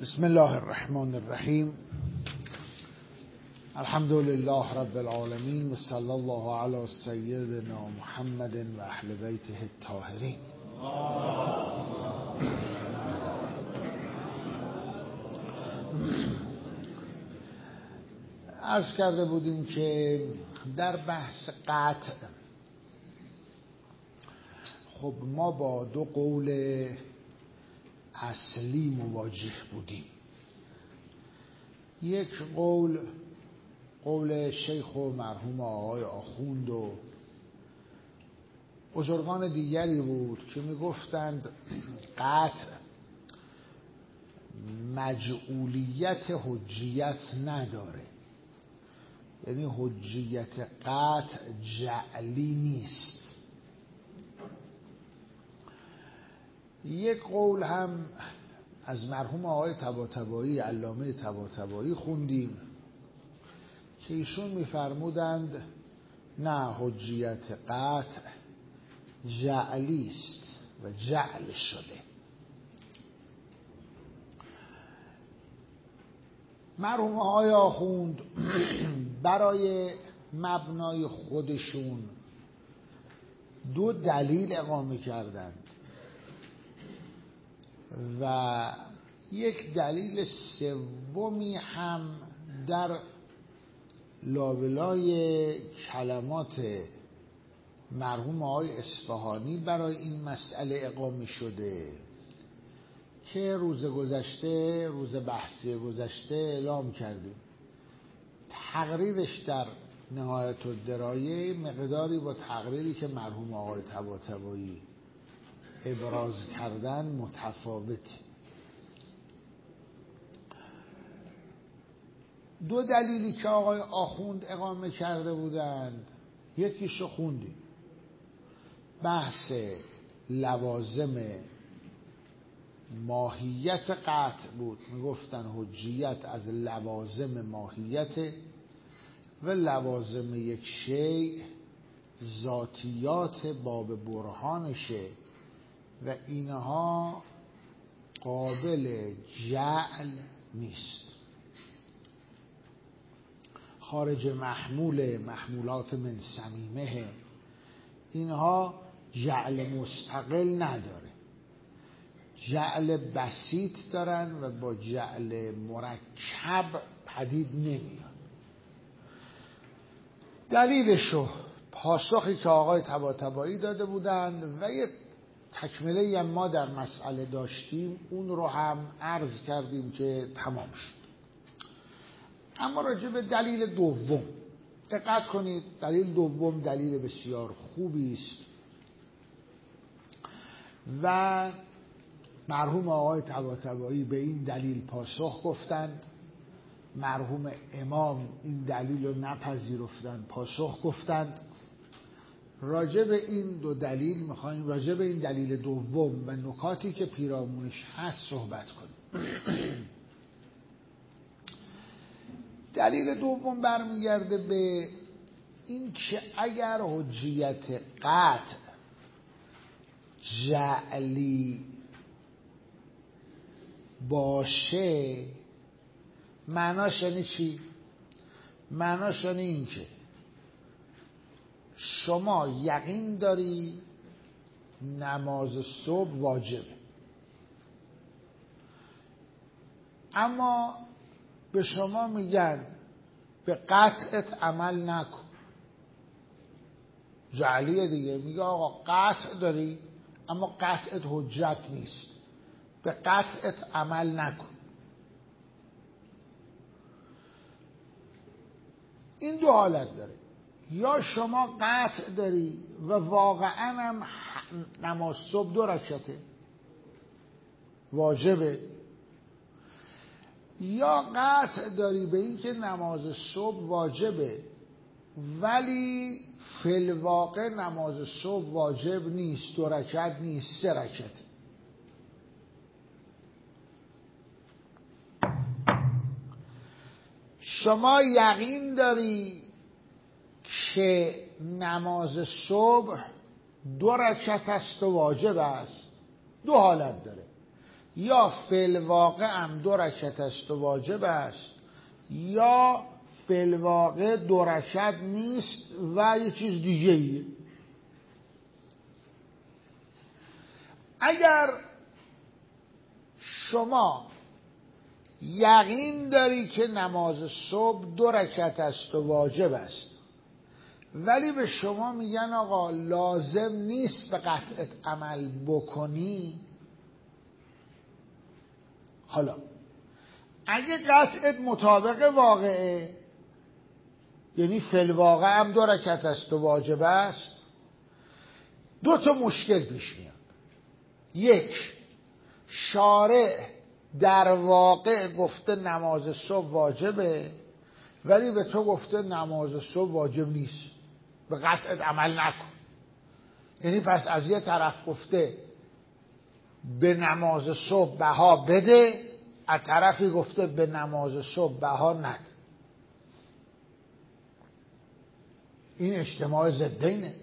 بسم الله الرحمن الرحیم. الحمد لله رب العالمین و صلی الله علی سیدنا محمد و اهل بیته الطاهرین. عرض کرده بودیم که در بحث قطع خب ما با دو قول اصلی مواجه بودیم. یک قول شیخ و مرحوم آقای آخوند و بزرگان دیگری بود که میگفتند قطع مجعولیت حجیت نداره، یعنی حجیت قطع جعلی نیست. یک قول هم از مرحوم آقای طباطبایی علامه طباطبایی خوندیم که ایشون میفرمودند نه، حجیت قطع جعلی است و جعل شده. مرحوم آقای آخوند برای مبنای خودشون دو دلیل اقامه کردند و یک دلیل سومی هم در لابلای کلمات مرحوم آقای اصفهانی برای این مسئله اقامه شده که روز بحثی گذشته اعلام کردیم. تقریرش در نهایت الدرایه مقداری با تقریری که مرحوم آقای طباطبایی ابراز کردن متفاوته. دو دلیلی که آقای آخوند اقامه کرده بودند، یکیشو خوندیم، بحث لوازم ماهیت قطع بود. میگفتن حجیت از لوازم ماهیت و لوازم یک شیء ذاتیات باب برهانشه و اینها قابل جعل نیست، خارج محمولات من صمیمه، اینها جعل مستقل نداره، جعل بسیط دارن و با جعل مرکب پدید نمیاد. دلیلشو پاسخی که آقای طباطبایی داده بودند و یه تکمله ما در مسئله داشتیم، اون رو هم عرض کردیم که تمام شد. اما راجع به دلیل دوم دقت کنید. دلیل دوم دلیل بسیار خوبی است و مرحوم آقای طباطبایی به این دلیل پاسخ گفتند، مرحوم امام این دلیل رو نپذیرفتند، پاسخ گفتند. راجع به این دو دلیل میخوایم، راجع به این دلیل دوم و نکاتی که پیرامونش هست صحبت کنیم. دلیل دوم برمیگرده به این که اگر حجیت قطع جعلی باشه، معناش یعنی چی؟ معناش یعنی این که شما یقین داری نماز صبح واجبه، اما به شما میگن به قطعت عمل نکن. جعلیه دیگه، میگه آقا قطع داری اما قطعت حجت نیست، به قطعت عمل نکن. این دو حالت داره، یا شما قطع داری و واقعا هم نماز صبح 2 رکعته واجبه، یا قطع داری به این که نماز صبح واجبه ولی فی الواقع نماز صبح واجب نیست، 2 رکعت نیست، 3 رکعت. شما یقین داری که نماز صبح 2 رکعت است و واجب است. دو حالت داره، یا فی‌الواقع هم 2 رکعت است و واجب است، یا فی‌الواقع 2 رکعت نیست و یه چیز دیگه ایه. اگر شما یقین داری که نماز صبح 2 رکعت است و واجب است، ولی به شما میگن آقا لازم نیست به قطعت عمل بکنی، حالا اگه قطعت مطابق واقعه، یعنی فی‌الواقع هم 2 رکعت است و واجب است، 2 تا مشکل پیش میاد. 1، شارع در واقع گفته نماز صبح واجبه، ولی به تو گفته نماز صبح واجب نیست، به قطعت عمل نکن. یعنی پس از یه طرف گفته به نماز صبح بها بده، از طرفی گفته به نماز صبح بها نده. این اجتماع ضدینه.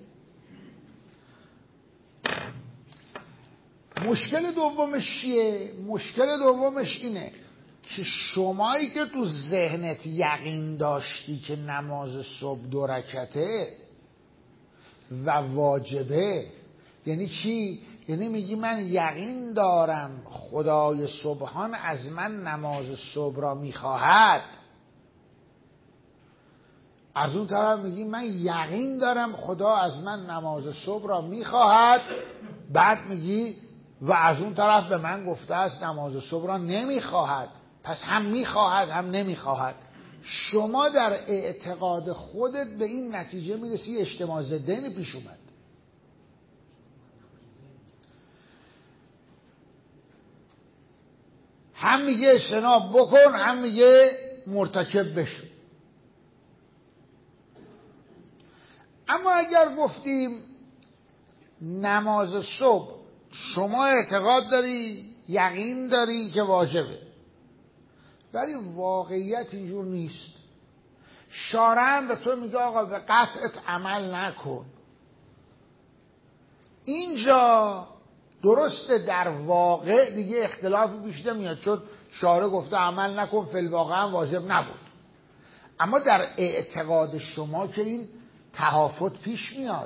مشکل دومش چیه؟ مشکل دومش اینه که شمایی که تو ذهنت یقین داشتی که نماز صبح 2 رکعته و واجبه، یعنی چی؟ یعنی میگی من یقین دارم خدای سبحان از من نماز صبح را میخواهد، از اون طرف میگی من یقین دارم خدا از من نماز صبح را میخواهد، بعد میگی و از اون طرف به من گفته است نماز صبح را نمیخواهد، پس هم میخواهد هم نمیخواهد. شما در اعتقاد خودت به این نتیجه میرسی اجتماع ضدین پیش اومد. هم میگه اجتناب بکن، هم میگه مرتکب بشو. اما اگر گفتیم نماز صبح شما اعتقاد داری، یقین داری که واجبه، ولی واقعیت اینجور نیست، شارع هم به تو میگه آقا به قطعت عمل نکن، اینجا درسته در واقع دیگه اختلافی پیش نمیاد، چون شارع گفته عمل نکن، فی‌الواقع هم واجب نبود. اما در اعتقاد شما که این تهافت پیش میاد.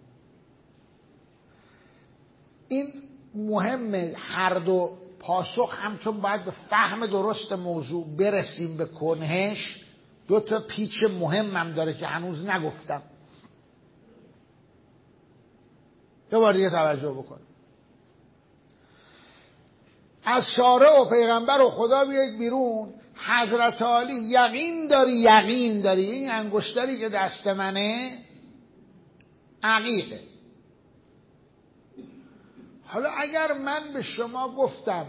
این مهمه، هر دو پاسخ هم چون باید به فهم درست موضوع برسیم به کنهش، 2 تا پیچ مهمم داره که هنوز نگفتم. یه بار دیگه توجه بکن. از شارع و پیغمبر و خدا بیاید بیرون، حضرت علی یقین داری این انگشتری که دست منه عقیقه. حالا اگر من به شما گفتم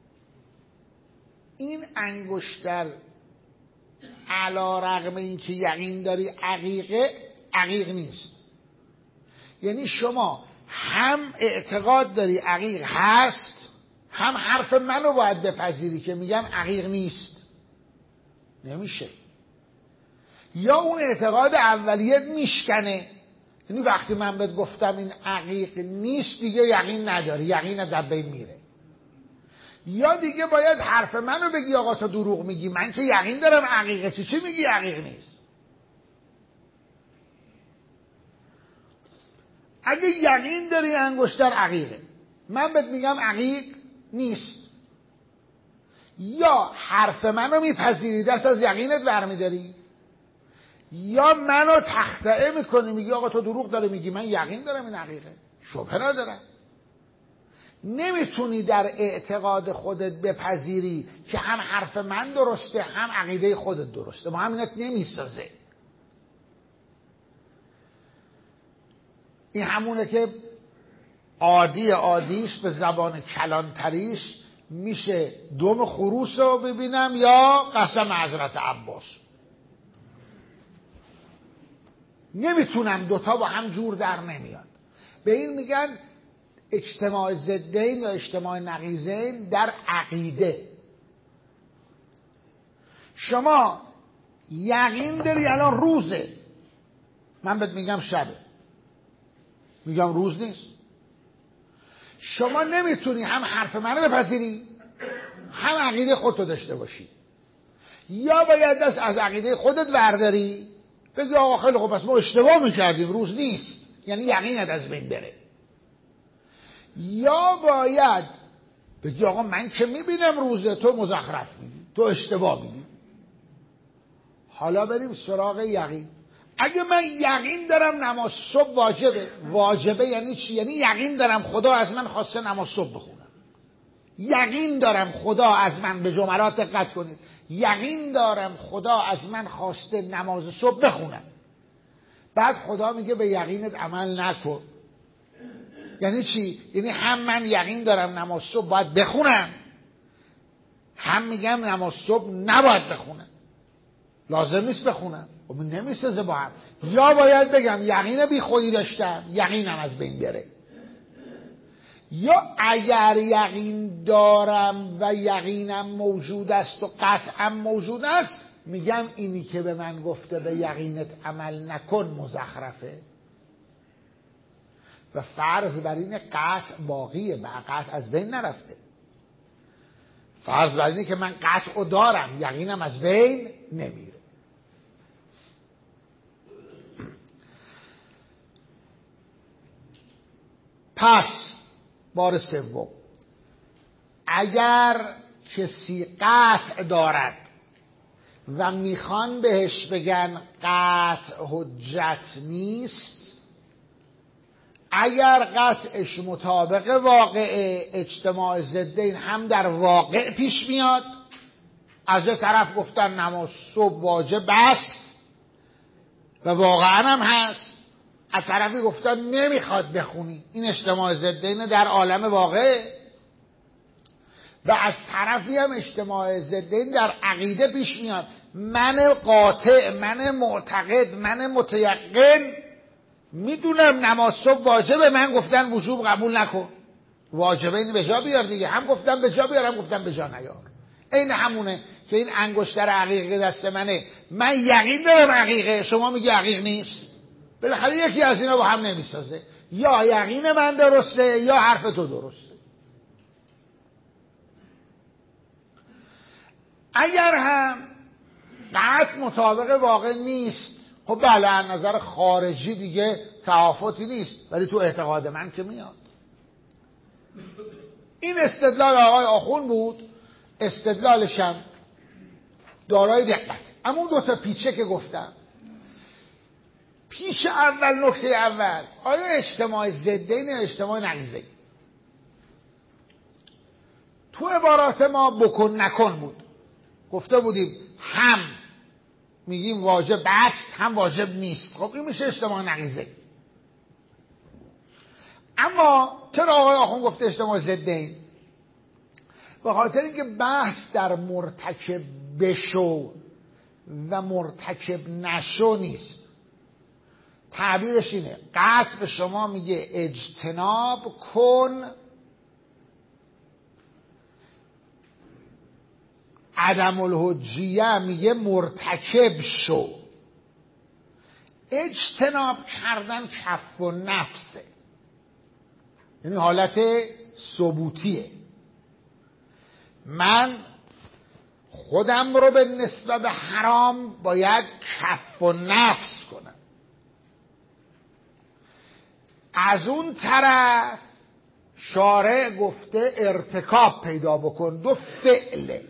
این انگشتر علی رغم این که یقین داری عقیق نیست، یعنی شما هم اعتقاد داری عقیق هست، هم حرف منو باید بپذیری که میگم عقیق نیست. نمیشه. یا اون اعتقاد اولیت میشکنه، یعنی وقتی من بهت گفتم این عقیق نیست دیگه یقین نداری، یقین در بین میره. یا دیگه باید حرف منو بگی آقا تو دروغ میگی، من که یقین دارم عقیقه، چی میگی عقیق نیست؟ اگه یقین داری انگشتر عقیقه، من بهت میگم عقیق نیست، یا حرف منو میپذیری دست از یقینت برمیداری، یا منو تخطئه میکنی میگی آقا تو دروغ داری میگی، من یقین دارم این عقیقه، شبهه ندارم. نمیتونی در اعتقاد خودت بپذیری که هم حرف من درسته هم عقیده خودت درسته، با همینت نمیسازه. این همونه که عادیش به زبان کلانتریش میشه دم خروس رو ببینم یا قسم حضرت عباس. نمیتونم 2 تا با هم جور در نمیاد. به این میگن اجتماع ضدین یا اجتماع نقیضین در عقیده. شما یقین داری الان روزه، من بهت میگم شبه، میگم روز نیست. شما نمیتونی هم حرف منو بپذیری هم عقیده خودتو داشته باشی، یا باید دست از عقیده خودت برداری بگی آقا خیلی خوب پس ما اشتباه میکردیم، روز نیست، یعنی یقینت از بین بره. یا باید بگی آقا من که میبینم روزه، تو مزخرف میگی، تو اشتباه میگی. حالا بریم سراغ یقین. اگه من یقین دارم نماز صبح واجبه، واجبه یعنی چی؟ یعنی یقین دارم خدا از من خواسته نماز صبح بخونم، یقین دارم خدا از من، به جملات دقت کنید، یقین دارم خدا از من خواسته نماز صبح بخونم. بعد خدا میگه به یقینت عمل نکن. یعنی چی؟ یعنی هم من یقین دارم نماز صبح باید بخونم، هم میگم نماز صبح نباید بخونم، لازم نیست بخونم. خب نمیسازه با هم. یا باید بگم یقین بی خودی داشتم، یقینم از بین بره. یا اگر یقین دارم و یقینم موجود است و قطعا موجود است، میگم اینی که به من گفته به یقینت عمل نکن مزخرفه و فرض بر این قطع باقیه، و قطع از بین نرفته. فرض بر اینه که من قطع دارم، یقینم از بین نمیره. پس بار سوم، اگر کسی قطع دارد و میخوان بهش بگن قطع حجت نیست، اگر قطعش مطابق واقع اجتماع ضدین هم در واقع پیش میاد، از یه طرف گفتن نماز صبح واجب است و واقعا هم هست، از طرفی گفتن نمیخواد بخونی، این اجتماع ضدین در عالم واقع، و از طرفی هم اجتماع ضدین در عقیده پیش میاد، من قاطع، من معتقد، من متیقن میدونم نماز صبح واجبه، من گفتن وجوب قبول نکن، واجبه این به جا بیار دیگه، هم گفتم به جا بیار هم گفتم به جا نیار. این همونه که این انگشتر عقیقه دست منه، من یقین دارم عقیقه، شما میگی عقیق نیست، بالاخره یکی از اینا با هم نمیسازه، یا یقین من درسته یا حرف تو درسته. اگر هم قطع مطابق واقع نیست، خب بله از نظر خارجی دیگه تفاوتی نیست، ولی تو اعتقاد من که میاد. این استدلال آقای آخوند بود، استدلالشم دارای دقت. اما اون دوتا پیچه که گفتم، پیچ اول، نکته اول، آیا اجتماع ضدین یا اجتماع نقیضین؟ تو عبارات ما بکن نکن بود، گفته بودیم هم میگیم واجب است هم واجب نیست، خب این میشه اجتماع نقیضین. اما چرا آقای آخوند گفته اجتماع ضدین؟ به خاطر اینکه بحث در مرتکب بشو و مرتکب نشو نیست. تعبیرش اینه، قطع به شما میگه اجتناب کن، عدم الحجیه میگه مرتکب شو. اجتناب کردن کف و نفسه، یعنی حالت ثبوتیه، من خودم رو به نسبت به حرام باید کف و نفس کنم. از اون طرف شارع گفته ارتکاب پیدا بکن، دو فعله.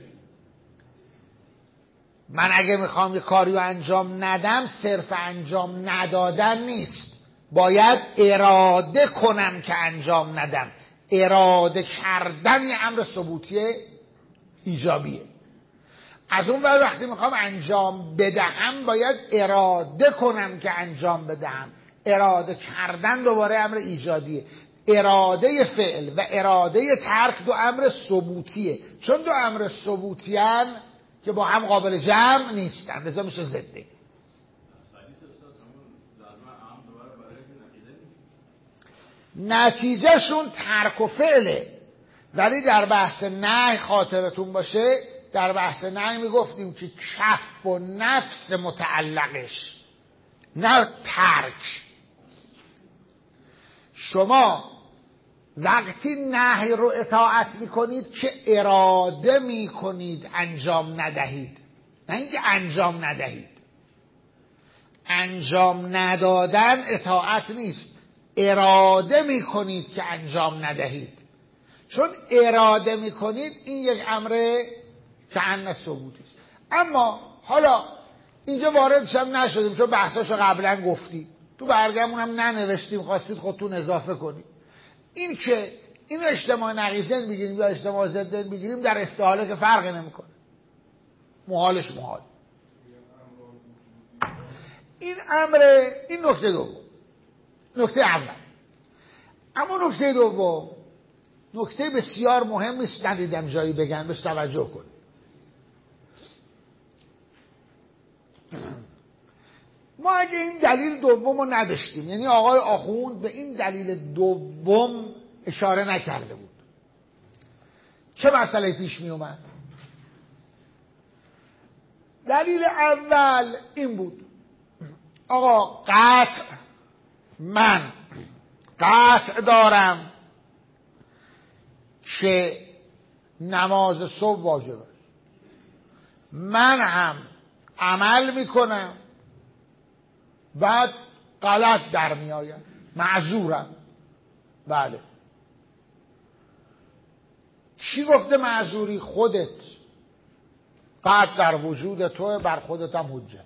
من اگه میخوام یه کاری رو انجام ندم، صرف انجام ندادن نیست، باید اراده کنم که انجام ندم. اراده کردن یه امر ثبوتی ایجابیه. از اون ور وقتی میخوام انجام بدهم، باید اراده کنم که انجام بدهم. اراده کردن دوباره امر ایجادیه. اراده فعل و اراده ترک دو امر ثبوتیه، چون دو امر ثبوتیان که با هم قابل جمع نیستن، لذا میشه ضده. نتیجه شون ترک و فعله، ولی در بحث نهی خاطرتون باشه، در بحث نهی میگفتیم که کف و نفس متعلقش، نه ترک. شما وقتی نهی رو اطاعت میکنید که اراده میکنید انجام ندهید، نه اینکه انجام ندهید. انجام ندادن اطاعت نیست، اراده میکنید که انجام ندهید. چون اراده میکنید این یک امر کأن ثبوتی است. اما حالا اینجا واردش هم نشدیم چون بحثاشو قبلا گفتی، تو برگمون هم ننوشتیم، خواستید خودتون اضافه کنید. این که این اجتماع نقیض بگیریم یا اجتماع ضد بگیریم در استحاله که فرقی نمیکنه، محالش محال. این نکته دوم. نکته اول. اما نکته دوم نکته بسیار مهم است، ندیدم جایی بگن، بهش توجه کن. ما اگه این دلیل دوم رو نداشتیم، یعنی آقای آخوند به این دلیل دوم اشاره نکرده بود، چه مسئله پیش می اومد؟ دلیل اول این بود آقا من قطع دارم که نماز صبح واجب است، من هم عمل میکنم بعد غلط در میآید، معذورم. بله، کی گفته معذوری؟ خودت. قطع در وجود توه، بر خودت هم حجت.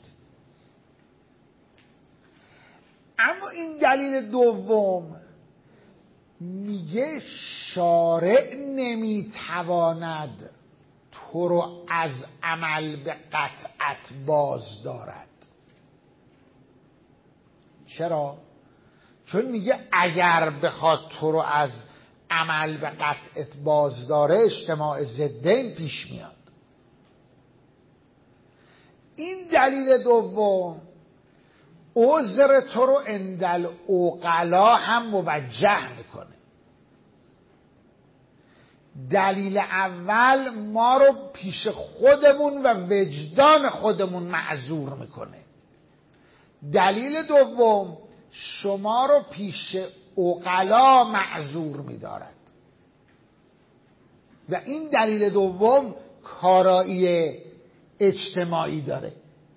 اما این دلیل دوم میگه شارع نمیتواند تو رو از عمل به قطعت باز دارد. چرا؟ چون میگه اگر بخواد تو رو از عمل به قطعت باز داره اجتماع ضدین پیش میاد. این دلیل دوم عذر تو رو عند العقلا هم موجه میکنه. دلیل اول ما رو پیش خودمون و وجدان خودمون معذور میکنه. دلیل دوم شما رو پیش عقلا معذور میدارد و این دلیل دوم کارایی اجتماعی داره.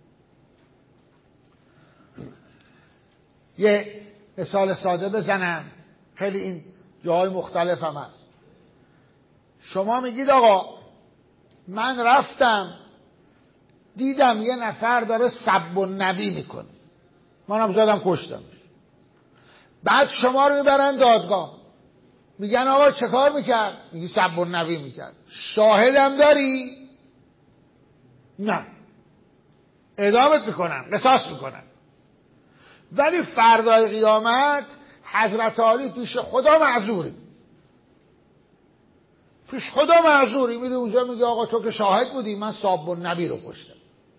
یه مثال ساده بزنم، خیلی این جاهای مختلف هم هست. شما میگید آقا من رفتم دیدم یه نفر داره سب النبی میکنه، منم زدم کشتمش. بعد شما رو میبرن دادگاه، میگن آقا چه کار میکرد؟ میگی سب النبی میکرد. شاهدم داری؟ نه. اعدامت میکنن، قصاص میکنن. ولی فردای قیامت حضرت علی پیش خدا معذوری، پیش خدا معذوری. میری اونجا میگه آقا تو که شاهد بودی من سب النبی رو کشتم.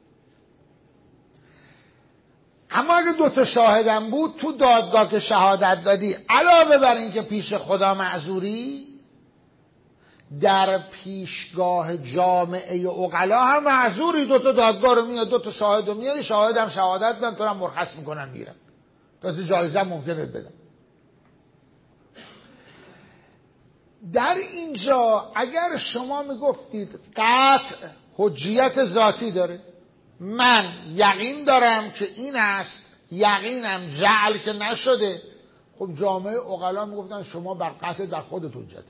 اما اگه دوتا شاهدم بود تو دادگاه که شهادت دادی، علاوه بر این که پیش خدا معذوری، در پیشگاه جامعه عقلا هم معذوری. دوتا دادگاه رو میاد، دوتا شاهد رو میاری، شاهدم شهادت بدن، تو هم مرخص میکنن میرن، تازه جایزه ممکنه بدن. در اینجا اگر شما میگفتید قطع حجیت ذاتی داره، من یقین دارم که این است، یقینم جعل که نشده، خب جامعه عقلا میگفتن شما بر قطع در خودت حجت.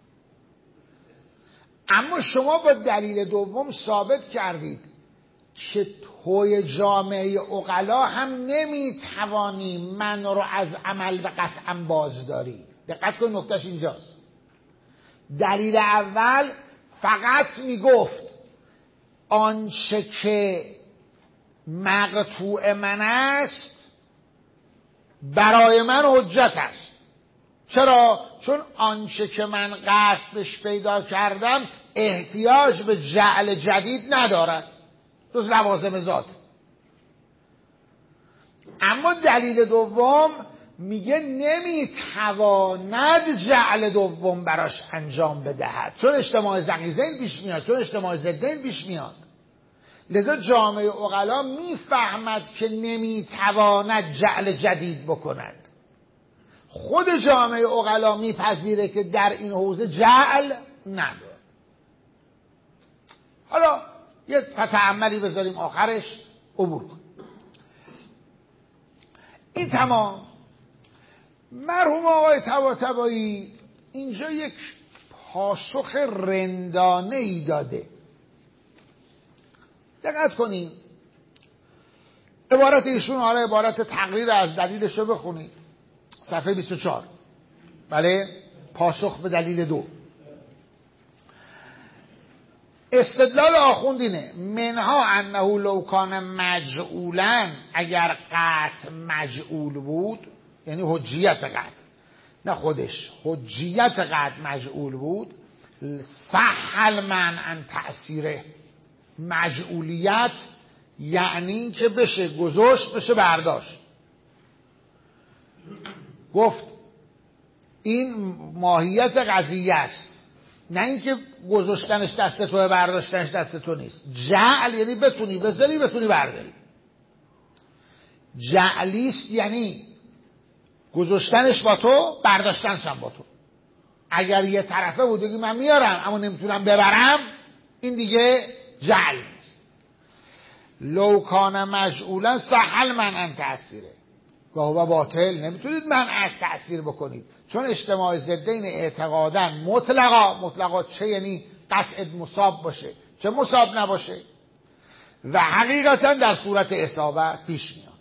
اما شما با دلیل دوم ثابت کردید که توی جامعه عقلا هم نمیتوانی من رو از عمل به قطعم بازداری. دقت کن نکتهش اینجاست. دلیل اول فقط میگفت آنچه که مقطوع من است برای من حجت است. چرا؟ چون آنچه که من قطعش پیدا کردم احتیاج به جعل جدید ندارد، جز لوازم ذات. اما دلیل دوم میگه نمیتواند جعل دوم براش انجام بدهد، چون اجتماع نقیضین پیش میاد، چون اجتماع ضدین پیش میاد. لذا جامعه عقلا میفهمد که نمیتواند جعل جدید بکند. خود جامعه عقلا میپذیره که در این حوزه جعل نداره. حالا یه تأملی بذاریم آخرش عبور کنیم. این تمام. مرحوم آقای طباطبایی اینجا یک پاسخ رندانه ای داده. دقت کنید عبارت ایشون، حالا عبارت تقریر از دلیلش رو بخونید، صفحه 24. بله، پاسخ به دلیل 2. استدلال آخوند اینه: منها انه لو کان مجعولا، اگر قطع مجعول بود، یعنی حجیت قطع، نه خودش، حجیت قطع مجعول بود، سهل منع تأثیره. مجعولیت یعنی که بشه گذاشت بشه برداشت. گفت این ماهیت قضیه است، نه اینکه گذاشتنش دست توه برداشتنش دست تو نیست. جعل یعنی بتونی بذاری بتونی برداری. جعلیست یعنی گذاشتنش با تو برداشتنش هم با تو. اگر یه طرفه بود بگی من میارم اما نمیتونم ببرم، این دیگه جعل نیست. لو کان مجعولا سهل منع تأثیره و هو باطل. نمیتونید منع از تأثیر بکنید، چون اجتماع ضدین اعتقادن مطلقا چه یعنی قطع مصاب باشه چه مصاب نباشه، و حقیقتا در صورت اصابت پیش میاد.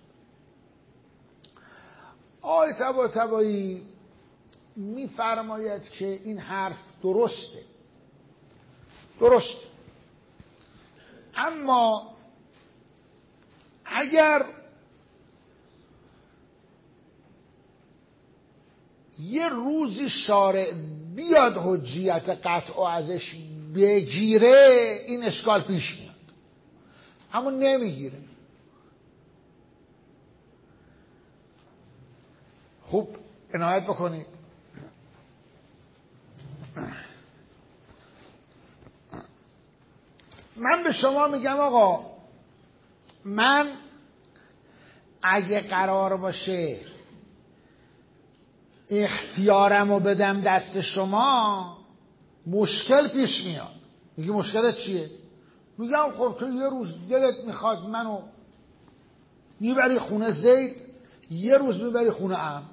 آقای طباطبایی میفرماید که این حرف درسته، اما اگر یه روزی شارع بیاد حجیت قطع ازش بگیره، این اشکال پیش میاد، اما نمیگیره. خوب عنایت بکنید. من به شما میگم آقا، من اگه قرار باشه اختیارم رو بدم دست شما، مشکل پیش میاد. میگی مشکلت چیه؟ میگم خب تو یه روز دلت میخواد منو میبری خونه زید، یه روز میبری خونه عمرو.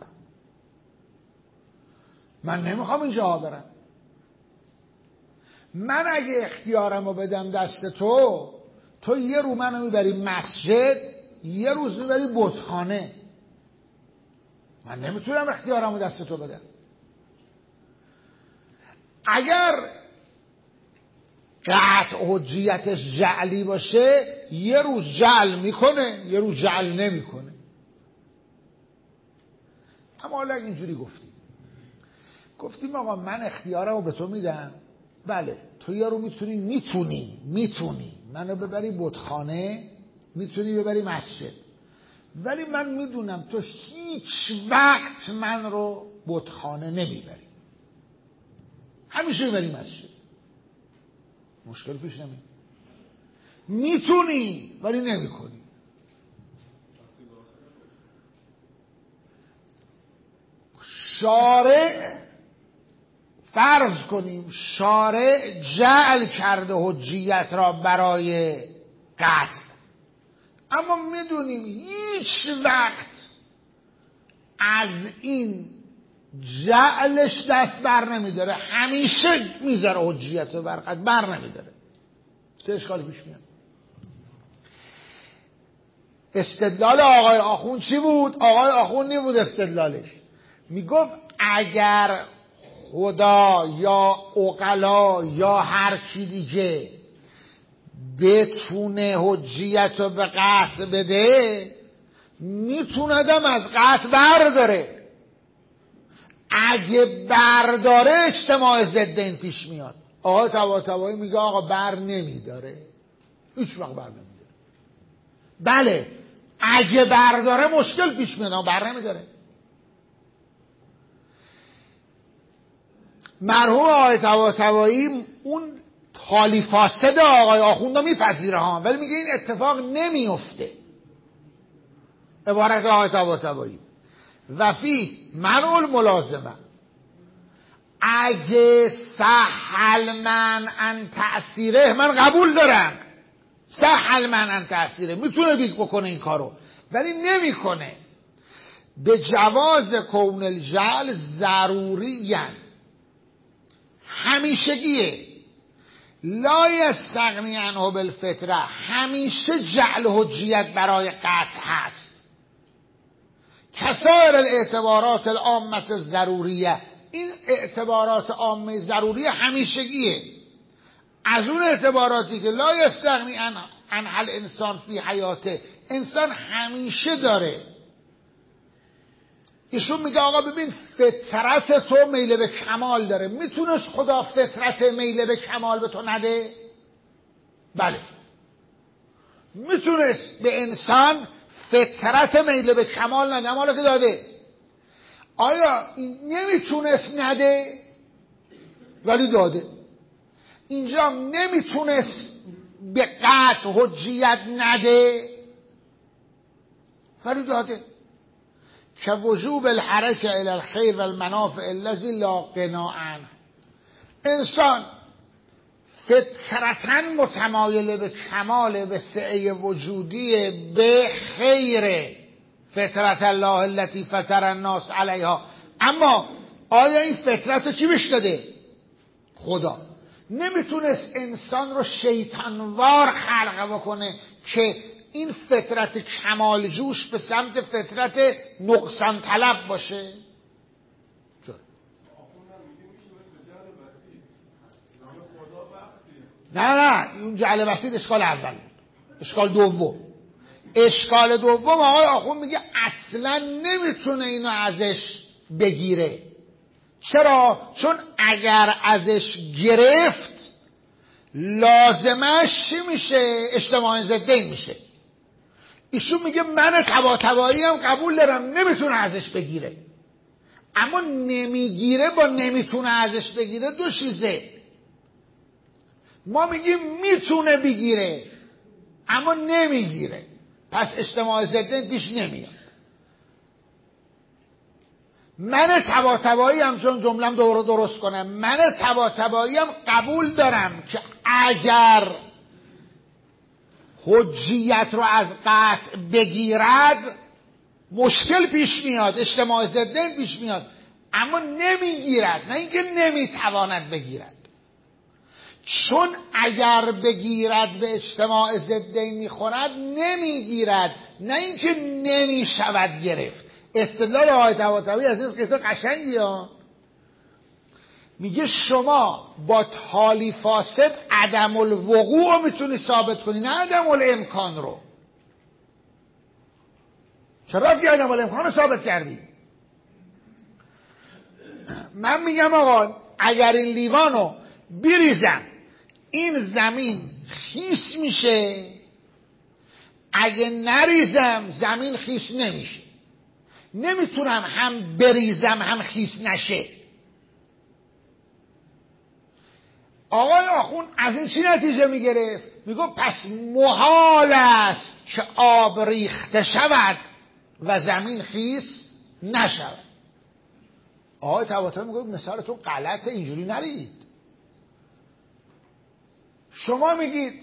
من نمیخوام اینجا برم. من اگه اختیارم رو بدم دست تو یه روز منو میبری مسجد، یه روز میبری بتخانه. من نمیتونم اختیارم رو دست تو بدم. اگر قطع حجیتش جعلی باشه، یه روز جعل میکنه یه روز جعل نمیکنه. اما حالا اینجوری گفتیم آقا من اختیارم رو به تو میدم، بله تو یه رو میتونی منو ببری بتخانه، میتونی ببری مسجد، ولی من میدونم تو هیچ وقت من رو بتخانه نمیبری، همیشه میبری مسجد. مشکل پیش نمیاد. میتونی ولی نمیکنی. شارع، فرض کنیم شارع جعل کرده حجیت را برای قطع، اما میدونیم هیچ وقت از این جعلش دست بر نمیداره، همیشه میذاره حجیت رو بر نمیداره. چه اشکالی پیش میاد؟ استدلال آقای آخوند چی بود؟ آقای آخوند نبود استدلالش، میگفت اگر خدا یا عقلا یا هر کی دیگه بتونه حجیت رو به قطع بده، میتوندم از قطع برداره. اگه برداره اجتماع ضدین پیش میاد. آقای طباطبایی میگه آقا بر نمیداره، هیچ وقت بر نمیداره. بله اگه برداره مشکل پیش میاد، بر نمیداره. مرحوم آقای طباطبایی اون خالی فاسد آقای آخوند رو میپذیره ها، ولی میگه این اتفاق نمیفته. عبارت آقای طباطبایی و فی منع الملازمه. اگه سهل من ان تأثیره، من قبول دارم سهل من ان تأثیره، میتونه دیگه بکنه این کارو، ولی نمیکنه. به جواز کون الجعل ضروری همیشگیه، لا یستغنی عنه بالفطره، همیشه جعل حجیت برای قطع هست. کسائر الاعتبارات العامة ضروریه، این اعتبارات عامه ضروری همیشگیه. از اون اعتباراتی که لا یستغنی عنها الانسان فی حیاته، انسان همیشه داره. ایشون میگه آقا ببین فطرت تو میل به کمال داره، میتونست خدا فطرت میل به کمال به تو نده؟ بله، میتونست به انسان فطرت میل به کمال نده، حالا که داده. آیا نمیتونست نده؟ ولی داده. اینجا نمیتونست به قطع حجیت نده، ولی داده. که وجوب الحرکه الی الخیر و المنافع الذی لا غنی عنه، انسان فطرتاً متمایل به کمال به سعه وجودی به خیر فطرت الله التي فطر الناس علیها. اما آیا این فطرت رو کی بهش داده؟ خدا. نمیتونست انسان رو شیطانوار خلق بکنه که این فطرت کمال جوش به سمت فطرت نقصان طلب باشه. نه اون جعل بسیط اشکال اول. اشکال دوم آقای آخوند میگه اصلا نمیتونه اینو ازش بگیره. چرا؟ چون اگر ازش گرفت لازمش چی میشه؟ اجتماع ضدین میشه. ایشون میگه من طباطبایی هم قبول دارم نمیتونه ازش بگیره، اما نمیگیره با نمیتونه ازش بگیره دو چیزه. ما میگیم میتونه بگیره اما نمیگیره، پس اجتماع ضدین پیش نمیاد. من طباطبایی هم، چون جملم درست کنم، من طباطبایی هم قبول دارم که اگر حجیت رو از قطع بگیرد مشکل پیش میاد، اجتماع ضدین پیش میاد، اما نمیگیرد، نه اینکه نمیتواند بگیرد. چون اگر بگیرد به اجتماع ضدین میخورد، نمیگیرد، نه اینکه نمیشود گرفت. استدلال آقای طباطبایی از این قصه قشنگی ها. میگه شما با تالی فاسد عدم الوقوع رو میتونی ثابت کنی، نه عدم الامکان رو. چرا که عدم الامکان رو ثابت کردی؟ من میگم آقا اگر این لیوانو بریزم این زمین خیس میشه، اگه نریزم زمین خیس نمیشه. نمیتونم هم بریزم هم خیس نشه. آقای آخوند از این چی نتیجه میگرفت؟ میگو پس محال است که آب ریخته شود و زمین خیس نشود. آقای طباطبایی میگو مثالتون غلطه، اینجوری نرید. شما میگید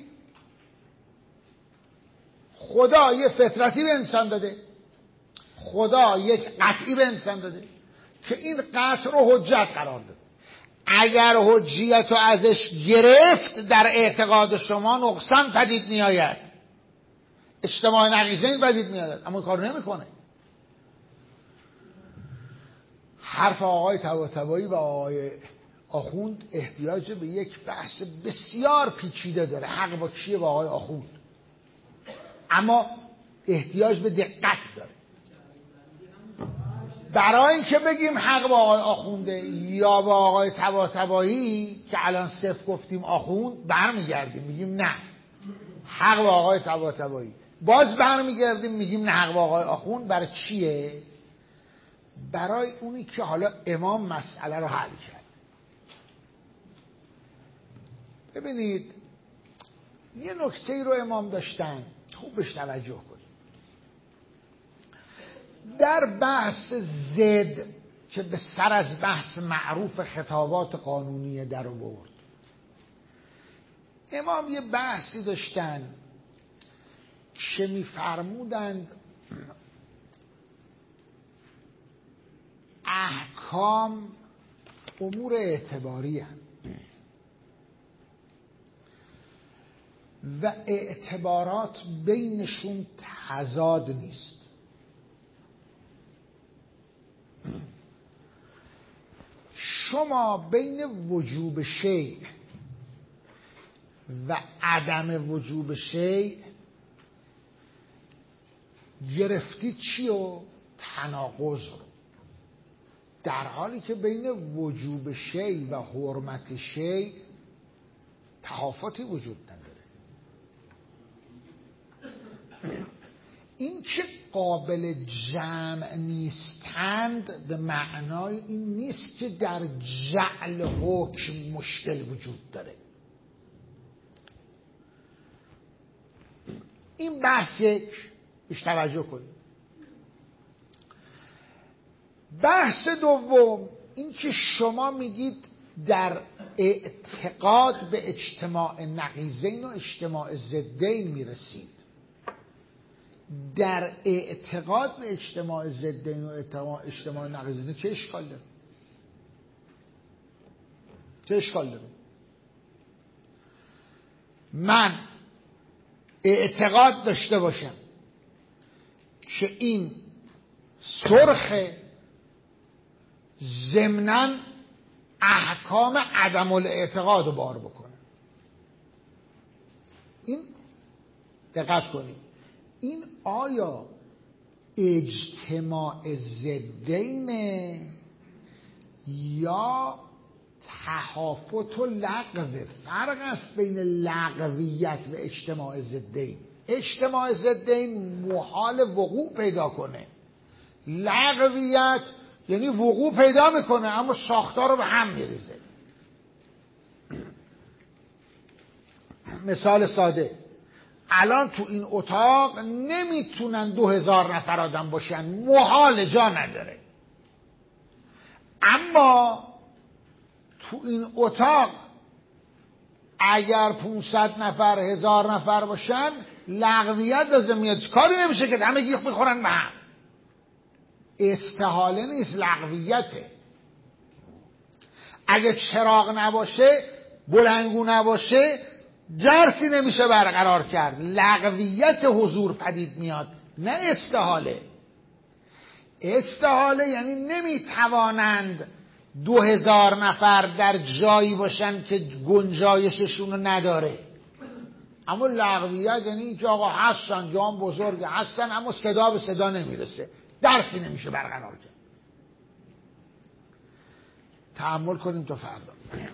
خدا یه فطرتی به انسان داده، خدا یک قطعی به انسان داده که این قطع رو حجت قرار داده. اگر حجیت رو ازش گرفت در اعتقاد شما نقصان پدید میآید، اجتماع نقیضین پدید میآید، اما این کارو نمیکنه. حرف آقای طباطبایی و آقای آخوند احتیاج به یک بحث بسیار پیچیده داره. حق با کیه؟ با آقای آخوند، اما احتیاج به دقت داره. برای اینکه بگیم حق با آقای آخونده یا با آقای طباطبایی که الان صفر گفتیم آخوند، برمیگردیم میگیم نه حق با آقای طباطبایی، باز برمیگردیم میگیم نه حق با آقای آخوند. برای چیه؟ برای اونی که حالا امام مسئله رو حل کرد. ببینید یه نکته رو امام داشتن، خوب بهش توجه کنید. در بحث ضد که به سر از بحث معروف خطابات قانونی در آورد، امام یه بحثی داشتن که می‌فرمودند احکام امور اعتباری هستند و اعتبارات بینشون تضاد نیست. شما بین وجوب شیء و عدم وجوب شیء گرفتی چی و تناقض رو، در حالی که بین وجوب شیء و حرمت شیء تفاوتی وجود نداره. این که قابل جمع نیستند به معنای این نیست که در جعل حکم مشکل وجود داره. این بحث یک، بیش توجه کنید. بحث دوم این که شما میگید در اعتقاد به اجتماع نقیضین و اجتماع ضدین میرسید. در اعتقاد به اجتماع ضدین و اجتماع نقیضین چه اشکال داره؟ چه اشکال داره؟ من اعتقاد داشته باشم که این سرخ ضمناً احکام عدم الاعتقاد رو بار بکنه. این دقت کنید، این آیا اجتماع ضدینه یا تهافت و لغو؟ فرق است بین لغویت و اجتماع ضدین. اجتماع ضدین محال وقوع پیدا کنه، لغویت یعنی وقوع پیدا میکنه اما ساختار رو به هم میریزه. مثال ساده، الان تو این اتاق نمیتونن 2000 نفر آدم باشن، محال، جا نداره. اما تو این اتاق اگر 500 نفر 1000 نفر باشن لغویت لازم میاد، کاری نمیشه که همه گیخ میخورن به هم. استحاله نیست، لغویته. اگه چراغ نباشه، بلنگو نباشه، درسی نمیشه برقرار کرد. لغویت حضور پدید میاد، نه استحاله. استحاله یعنی نمیتوانند 2000 نفر در جایی باشن که گنجایششون رو نداره. اما لغویت یعنی اینکه آقا هستن، جام بزرگ هستن اما صدا به صدا نمیرسه، درسی نمیشه برقرار کرد. تأمل کنیم تا فردا.